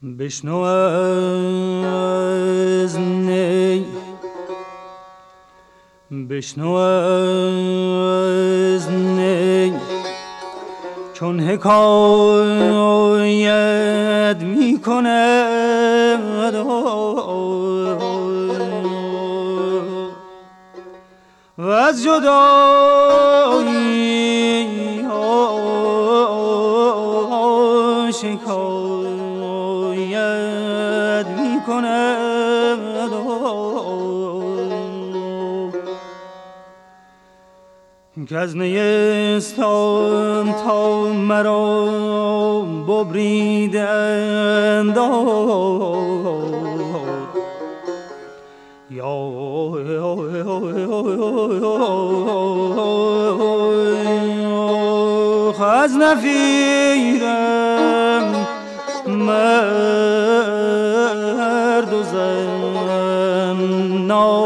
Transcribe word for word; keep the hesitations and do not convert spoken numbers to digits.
بشنو از نی بشنو از نی چون حکایت می کند و از جدایی شکایت می کند که از نیستان تا مرا ببریدند یا از نفیرم مرد و زن